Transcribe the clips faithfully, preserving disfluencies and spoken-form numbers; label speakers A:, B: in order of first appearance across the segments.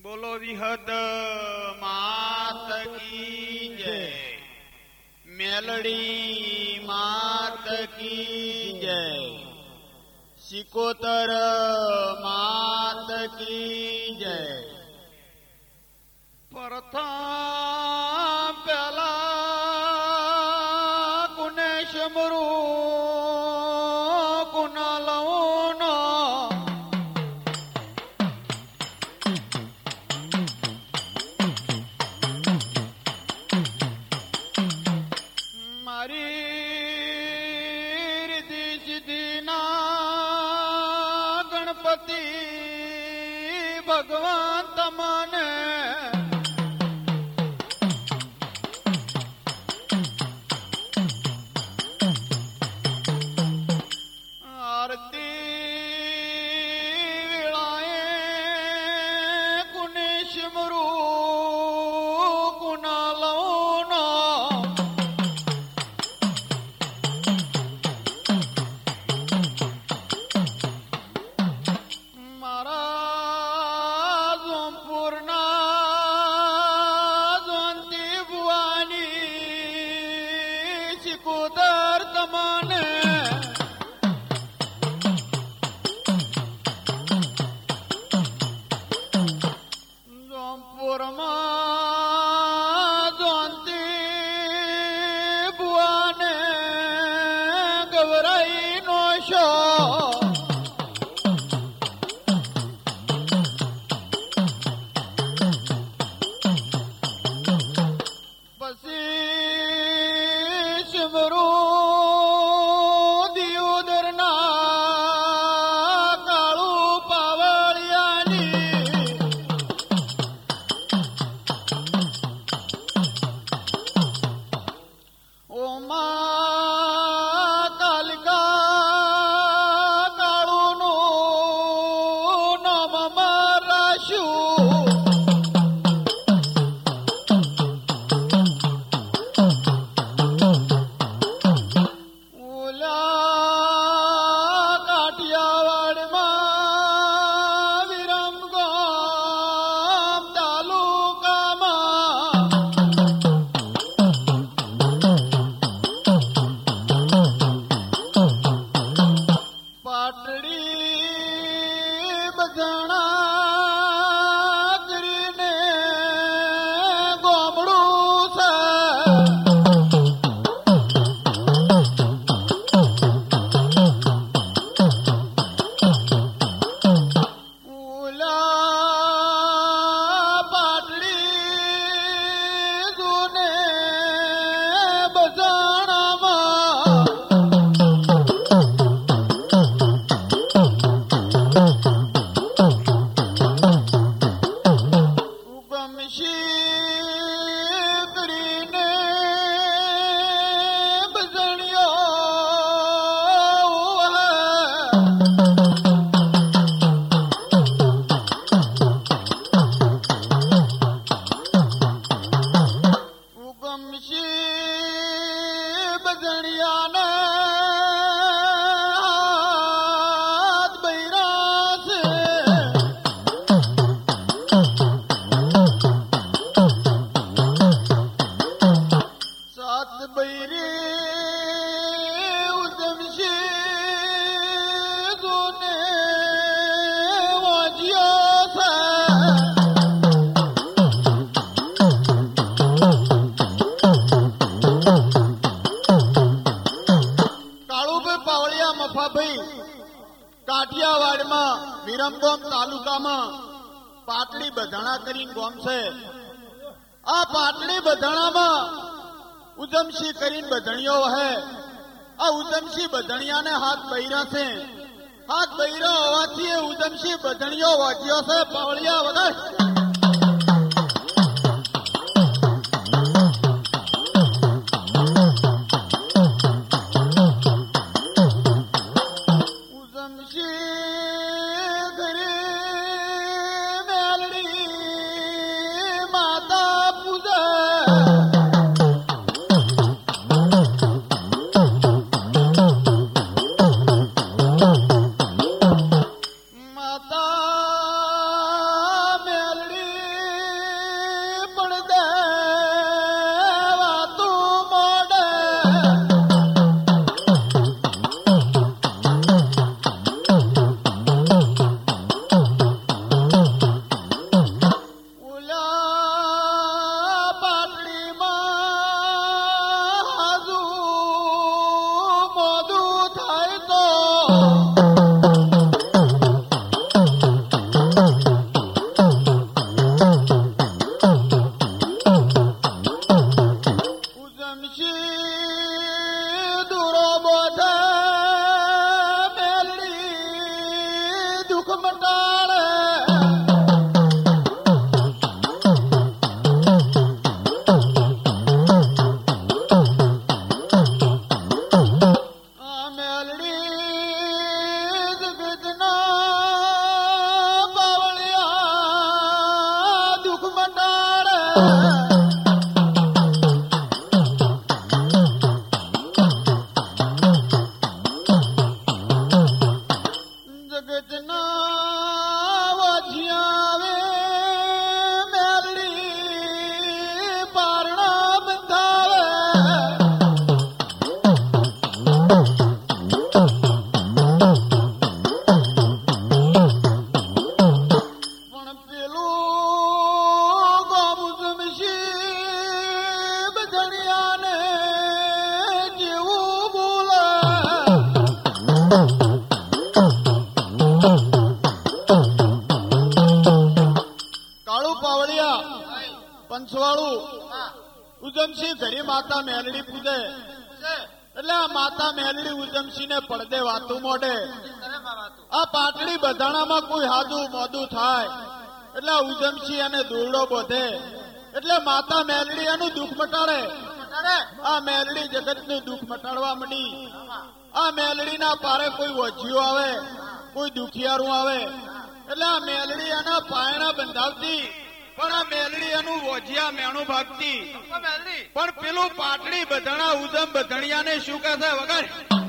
A: બોલો વિહદ માત કી જય, મેલડી માત કી જય, સિકોતર માત કી જય. પ્રથમ પેલા કુને શમરું કુના લઉનો ભગવાન તમને આરતી વેળાએ કુને શમરું કુના લઉનો કાઠિયાવાડમાં વિરમગામ તાલુકામાં પાટડી બધાણા કરીને ગામ છે. આ પાટડી બધાણામાં ઉજમસિંહ કરીને બધણીઓ હે. આ ઉજમસિંહ બધણિયાને હાથ બૈરા છે. હાથ બૈરા હોવાથી એ ઉજમસિંહ બધણીઓ વાંચ્યો છે પાવળિયા વગર. માતા મેલડી પંચવાળું ઉધમસિંહ ઘરી માતા મેલડી પૂજે એટલે આ માતા મેલડી ઉધમસિંહ ને પડદે વાતું મોઢે આ પાટડી બધાણામાં કોઈ હાજુ મોદું થાય એટલે ઉધમસિંહ અને દોરડો બોધે એટલે માતા મેલડી એનું દુઃખ મટાડે. આ મેલડી જગત નું દુઃખ મટાડવા માંડી. આ મેલડી ના પારે કોઈ વજ્યું આવે, કોઈ દુખિયારું આવે એટલે આ મેલડી એના પાયણા બંધાવતી, પણ આ મેલડી એનું વજિયા મેણું ભાગતી. પણ પેલું પાટડી બધાણા ઉધમ બધણિયા ને શું કહે છે વગર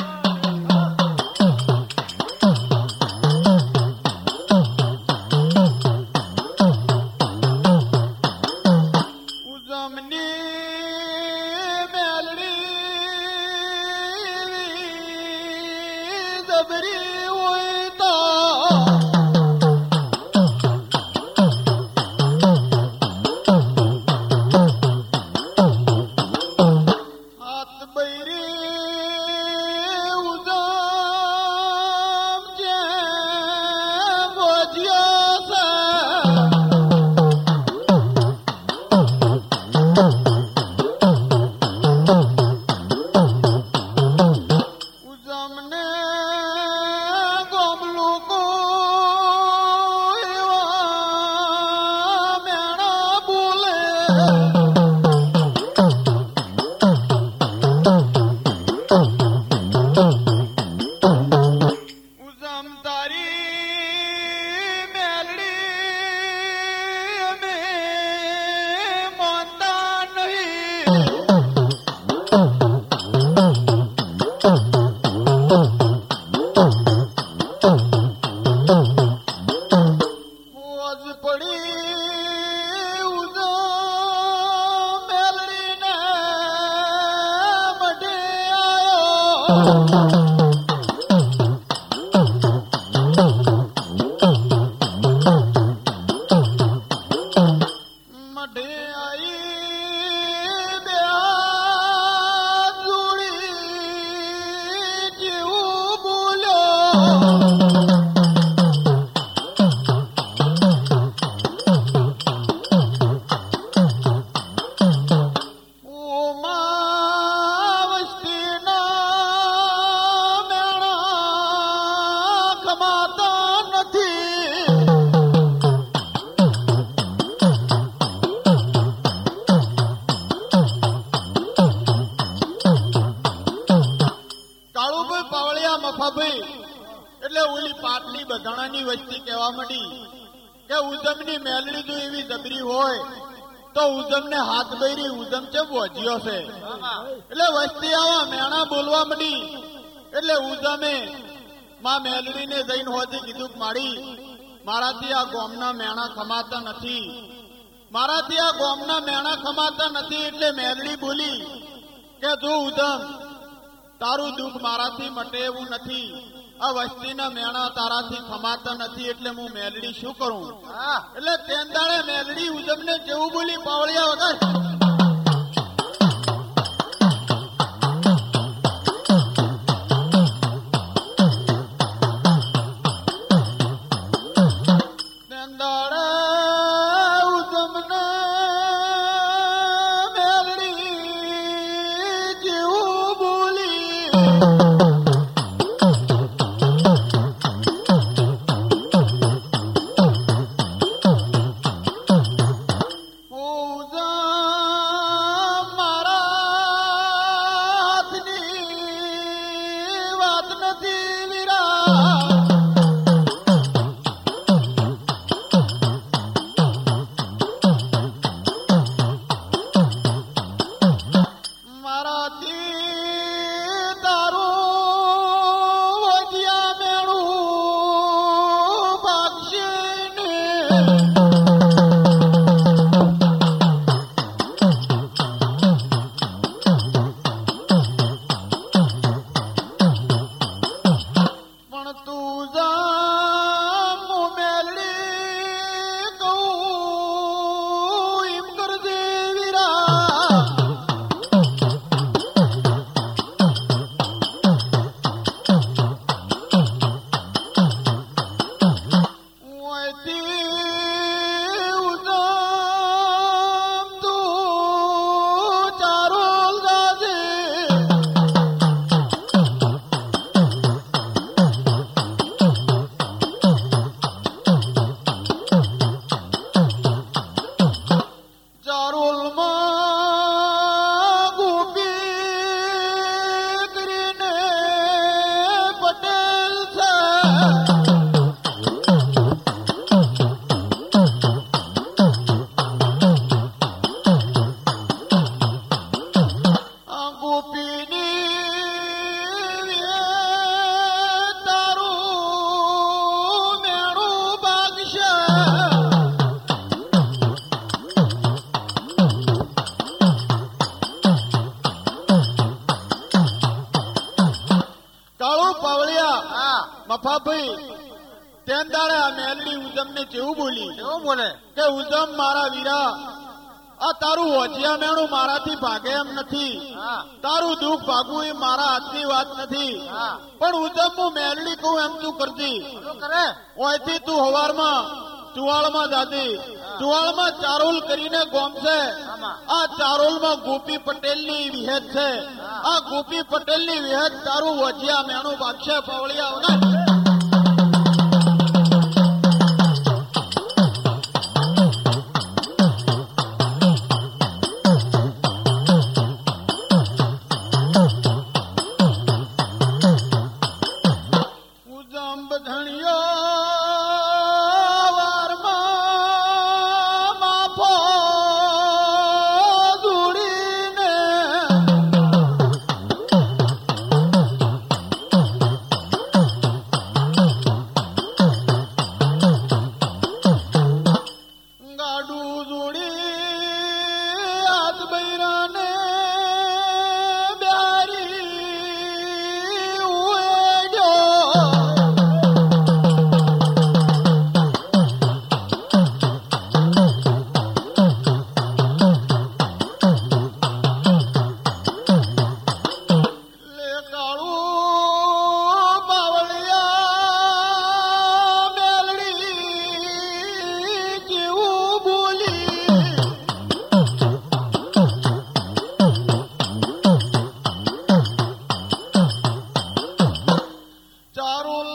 A: એટલે ઓલી પાટલી બધાણાની વસ્તી કહેવા માંડી કે ઉધમની મેલડી જો એવી જબરી હોય તો ઉધમને હાથ બૈરી ઉધમ ચમ વજ્યો છે. એટલે વસ્તી આવા મેણા બોલવા માંડી. એટલે ઉધમે માં મેલડીને જઈને હોતી કીધું માડી મારાથી આ ગોમના મેણા ખમાતા નથી, મારાથી આ ગોમના મેણા ખમાતા નથી. એટલે મેલડી બોલી કે જો ઉધમ તારું દુઃખ મારાથી મટે એવું નથી, આ વસ્તીના મેણા તારાથી ખમાતા નથી, એટલે હું મેલડી શું કરું. એટલે તેન દાડે મેલડી ઉધમને જેવું બોલી પાવળિયા વગર ઉજમ ને જેવું બોલી
B: કેવું બોલે
A: કે ઉજમ મારા વીરા, આ તારું ઓજિયા મેણું મારાથી ભાગે એમ નથી.
B: હા
A: તારું દુઃખ ભાગવું એ મારા હાથની વાત નથી.
B: હા
A: પણ ઉજમ હું મેલડી કહું એમ તું કરતી.
B: શું કરે
A: ઓયથી તું હવારમાં ચુવાળમાં જાતી. ચુવાળમાં ચારોલ કરીને ગોમ છે.
B: આમાં
A: આ ચારોલમાં ગોપી પટેલની વિહેત છે. આ ગોપી પટેલની વિહેત તારું વજિયા મેણું ભાગશે પાવળિયા વગર. ઉજમ બધાણીયો વારમાં માફો ધૂળીને ગાડું જોડી હાથ બૈરાને બ્યારી ઉડ્યો. લે કાળું બાવળિયા મેલડી જેવું બોલી. ચારુલ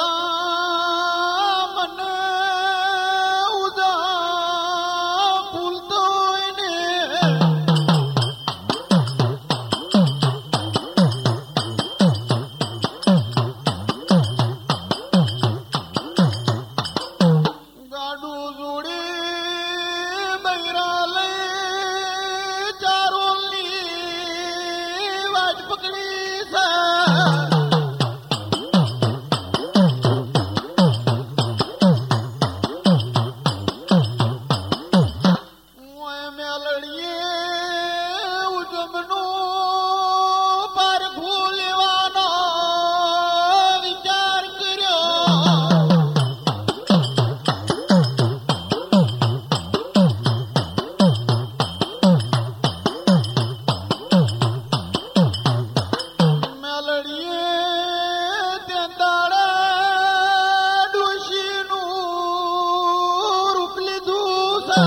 A: જતા મને ઉજા ભૂલતો ને ગાડું જોડી બૈરા લઈ ચારોલની વાટ પકડી છે. ઓય મેલડીએ ઉજમનું પારખું લેવાનો વિચાર કર્યો. મેલડીએ તે દાડે ડોશીનું રૂપ લીધું છે.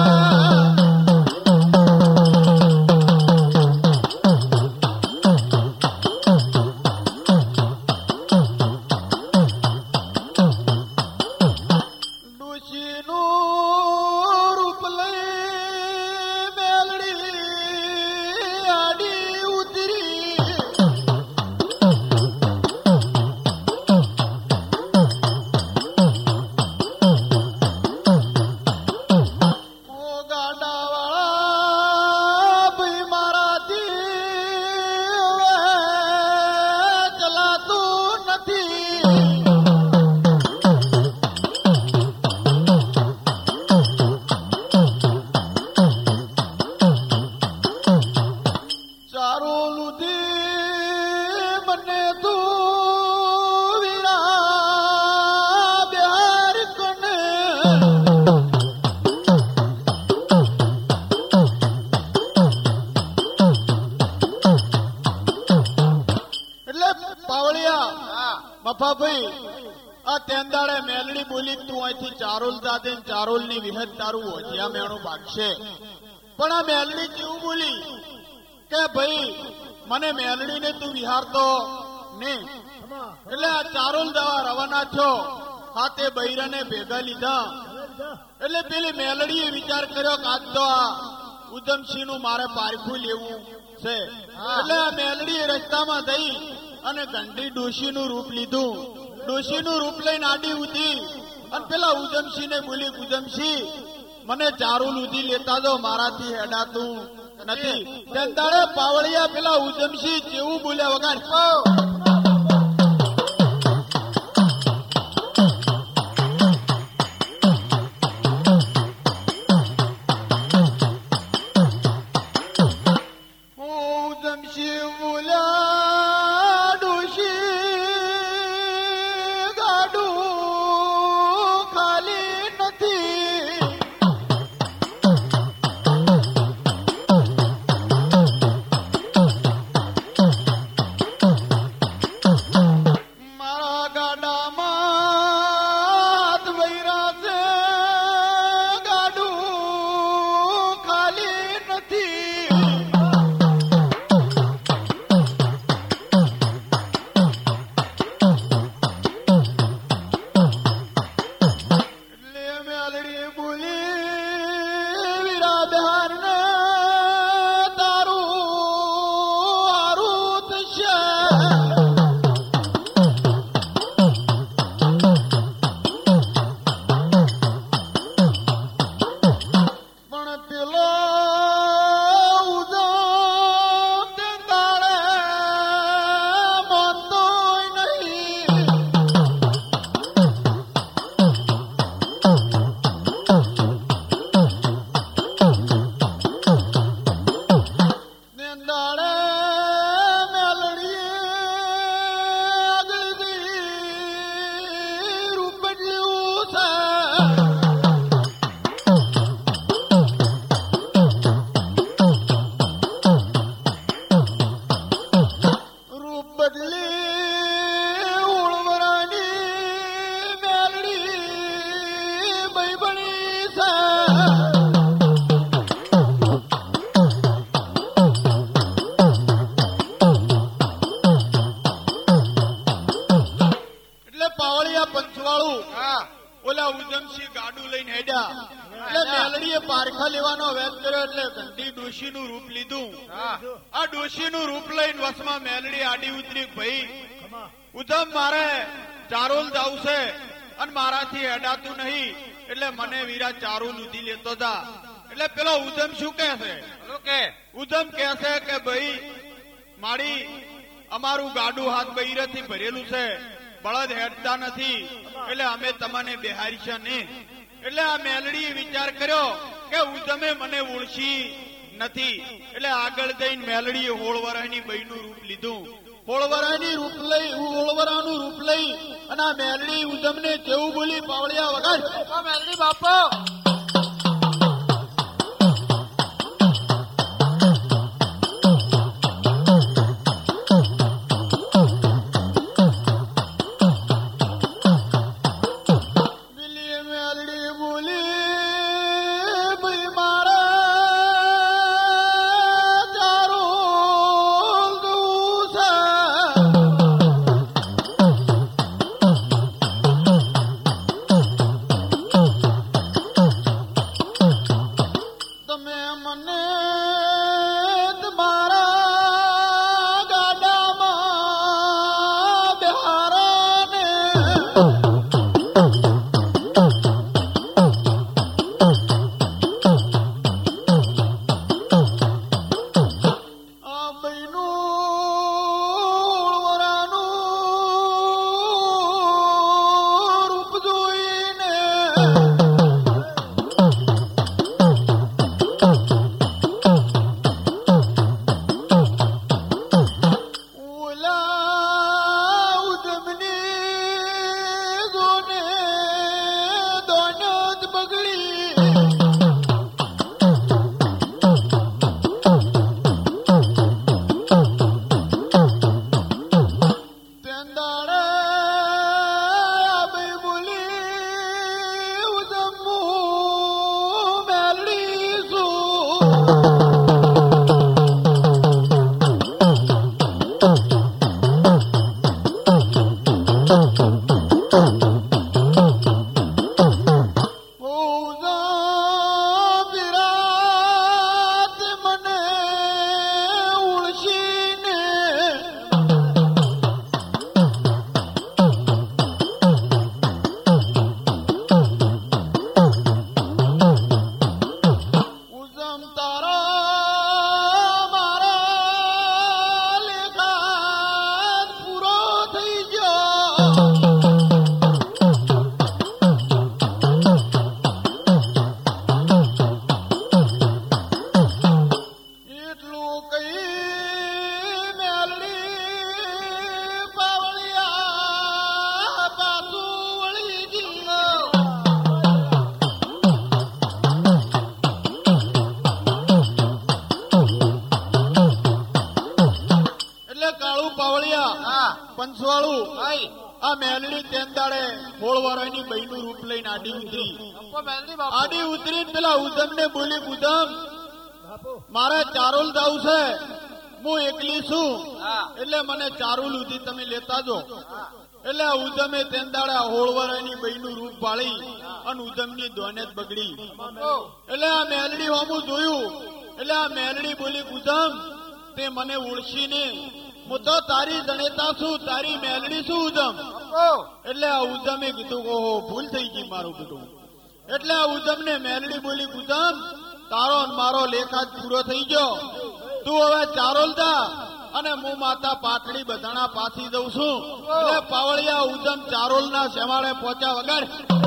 A: ડોશીનું રૂપ લઈ મેલડી આડી ઉતરી. ઓ ગાડાવાળા ભઈ મારાથી હવે ચલાતું નથી. ચારો લુધી મને તું વીરા બિહાર કને. એટલે પાવળિયા
B: હા
A: મફાભાઈ, આ તેંદાડે મેલડી બોલી તું અહીંથી ચારોલ જાતે ને ચારોલની વિહત તારું ઓજિયા મેણું ભાગશે. પણ આ મેલડી કેવું બોલી કે ભાઈ મને મેલડીને તું વિહારતો ને. એટલે આ ચારોલ દવા રવાના છો. હાથે બૈરાને ભેગા લીધા. એટલે પેલી મેલડીએ વિચાર કર્યો કે આજ તો આ ઉધમસિંહ નું મારે પારખું લેવું છે. એટલે આ મેલડીએ રસ્તામાં જઈ અને ઘંટી ડોશીનું રૂપ લીધું. ડોશીનું રૂપ લઈને આડી ઉધી અને પેલા ઉધમસિંહ ને બોલી, ઉધમસિંહ મને ચારુલ ઉધી લેતા દો, મારાથી હેડાતું નથી. તેંદાડે પાવળિયા પેલા ઉધમસિંહ જેવું બોલ્યા વગર બિહાર ને તારું હારું થશે પણ પેલો ઉદમ તે દાડે માનતોય નહીં ને દાડે મેલડીએ આગળથી રૂપ બદલ્યું છે રૂપ બદલી ઉળવરાની મેલડી બૈબણી છે એટલે પાવળિયા પંચવાળું ઓલા ઉજમસિંહ ગાડું લઈને હેડ્યા એટલે મેલડીએ પારખા લેવાનો વેત કર્યો એટલે ઘંટી ડોશીનું રૂપ લીધું આ ડોશીનું રૂપ લઈને વસમાં મેલડી આડી ઉતરી ભાઈ ઉધમ મારે ચારોલ જાવું છે અને મારાથી હેડાતું નહીં એટલે મને વીરા ચારોલ ઉધી લેતો જા એટલે પેલો ઉધમ શું કહે છે કે ઉધમ કહે છે કે ભાઈ મારી અમારું ગાડું હાથ બૈરાથી ભરેલું છે બળદ હેડતા નથી એટલે અમે તમને બેહારી છે નહીં એટલે આ મેલડીએ વિચાર કર્યો કે ઉધમે મને ઓળખી નથી એટલે આગળ જઈને મેલડીએ હોળવરાની બઈનું રૂપ લીધું હોળવરાની રૂપ લઈ હોળવરાનું રૂપ લઈ અને આ મેલડી ઉધમને જેવું બોલી પાવળિયા વગર મેલડી બાપો પેલી મેલડી બોલી ભાઈ મારા ચારોલ દઉં છે તમે મને તમારા ગાડામાં બેહારો ને આ બઈનું વરાનું રૂપ જોઈને ઓલા ઉધમની જોને દોનત બગડી તેન દાડે આબઈ બોલી ઉધમું મેલડી છું ઓઝા વિરાટ મને ઉળશીને ઉઝમ તારા મારા લેખા પૂરો થઈ ગયો એટલું કઈ મેલડી પાવળિયા પાછું વળી ગયો એટલે કાળું પાવળિયા પંચવાળું આ મેલડી તેન દાડે હોળવરાની બઈનું રૂપ લઈને આડી ઉતરી આડી ઉતરીને પેલા ઉધમને બોલી ઉધમ મારે ચારોલ જાવું છે હું એકલી છું એટલે મને ચારોલ ઉધી તમે લેતા જો એટલે આ ઉધમે તેન દાડા હોળવરાની બઈનું રૂપ પાળી અને ઉધમની દોને જ બગડી. એટલે આ મેલડી હોમું જોયું. એટલે આ મેલડી બોલી, ઉધમ તે મને ઓળખી ને, હું તો તારી જણેતા છું, તારી મેલડી છું ઉધમ. એટલે આ ઉધમે કીધું, ઓહો ભૂલ થઈ ગઈ મારું કીધું. એટલે આ ઉધમને મેલડી બોલી, ઉધમ તારો ને મારો લેખા પૂરો થઈ ગયો. તું હવે ચારોલ જા અને હું માતા પાટડી બધાણા પાછી જઉં છું. એટલે પાવળિયા ઉધમ ચારોલ ના શેવાળે પહોંચ્યા વગર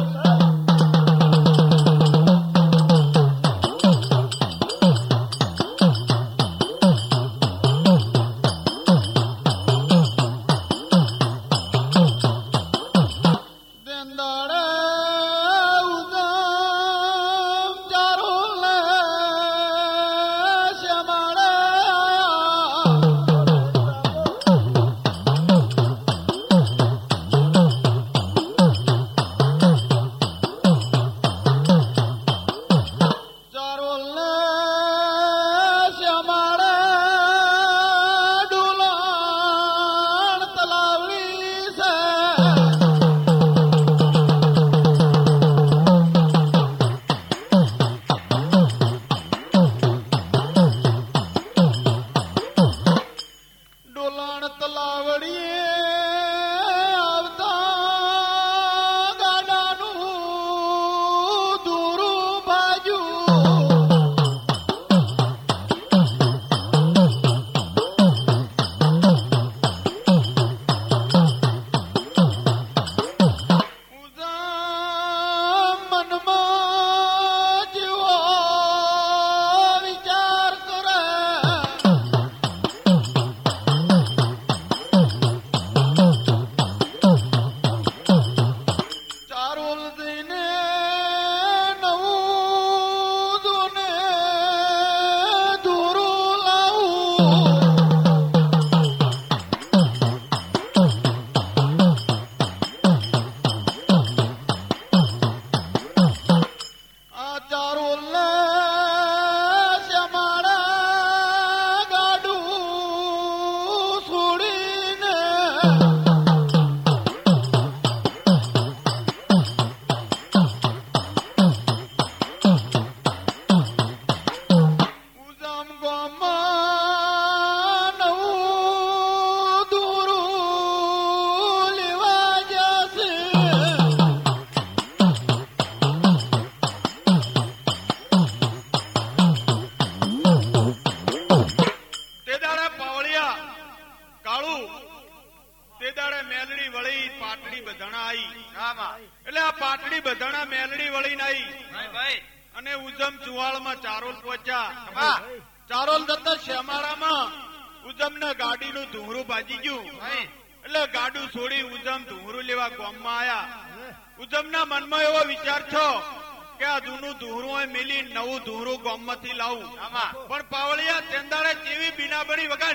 A: પાટડી બધાણા મેલડી વળીને આવી અને ઉજમ ચુવાળમાં ચારોલ પહોંચ્યા. ચારોલ જતા શેમાળામાં ઉજમને ગાડીનું ધુમરું ભાજી ગયું. એટલે ગાડું છોડી ઉજમ ધુમરું લેવા ગામમાં આયા. ઉજમના મનમાં એવો વિચાર છો કે આ જૂનું ધુમરું હોય મેલી નવું ધુમરું ગામમાંથી લાવું. પણ પાવળિયા તેંદાળે જેવી બીના બની વગર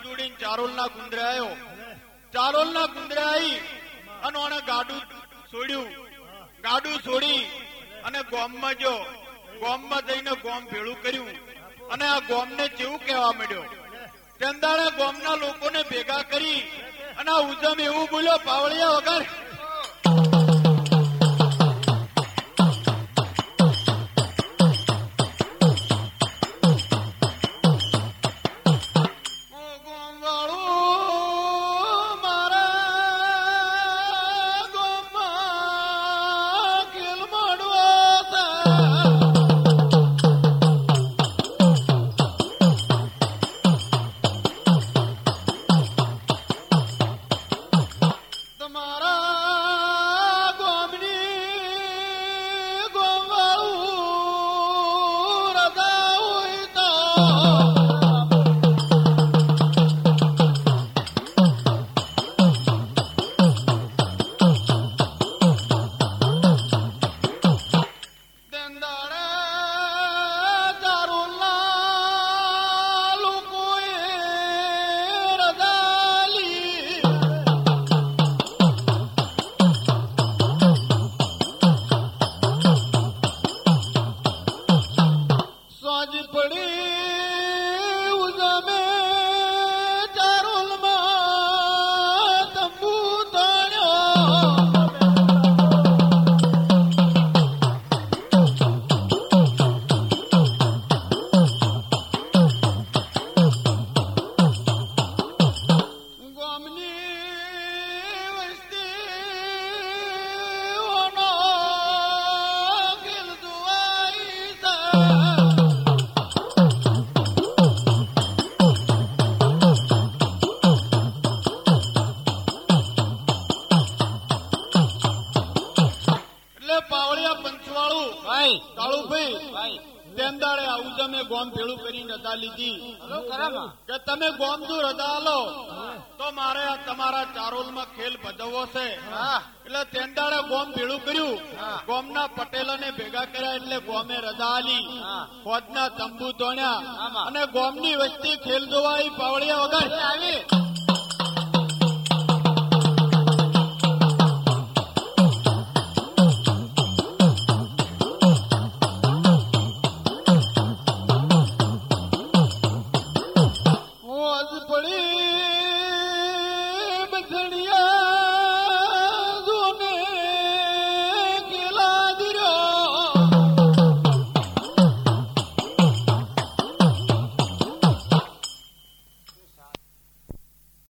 A: જોડીને ચારોલ ના ગુંદરે આવ્યો. ચારોલ ના ગુંદરે આવી અને ઓને ગાડું છોડ્યું. ગાડું છોડી અને ગોમમાં જો ગોમમાં જઈને ગોમ ભેળું કર્યું અને આ ગોમને કેવું કહેવા માંડ્યો. ચંદાળે ગોમના લોકોને ભેગા કરી અને આ ઉજમ એવું બોલ્યો, પાવળિયા વગર ગોમ ભેળું કરીને રજા લીધી કે તમે ગોમ જો રજા લો તો મારે આ તમારા ચારોલમાં ખેલ ભજવવો છે. એટલે તેંદાળે ગોમ ભેળું કર્યું. ગોમના પટેલોને ભેગા કર્યા એટલે ગોમે રજા આલી. ફોજના તંબુ તોડ્યા અને ગોમની વસ્તી ખેલ જોવા પાવળિયા વગર આવી.